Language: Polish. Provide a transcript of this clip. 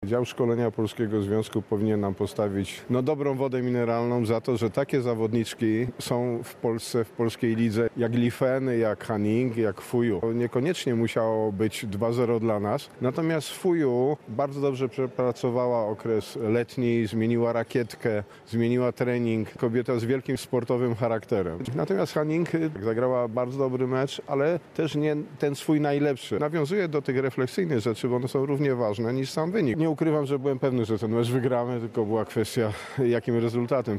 Dział Szkolenia Polskiego Związku powinien nam postawić dobrą wodę mineralną za to, że takie zawodniczki są w Polsce, w polskiej lidze, jak Lifeny, jak Hanning, jak Fuju. Niekoniecznie musiało być 2-0 dla nas, natomiast Fuju bardzo dobrze przepracowała okres letni, zmieniła rakietkę, zmieniła trening. Kobieta z wielkim sportowym charakterem. Natomiast Hanning zagrała bardzo dobry mecz, ale też nie ten swój najlepszy. Nawiązuje do tych refleksyjnych rzeczy, bo one są równie ważne niż sam wynik. Nie ukrywam, że byłem pewny, że ten mecz wygramy, tylko była kwestia jakim rezultatem.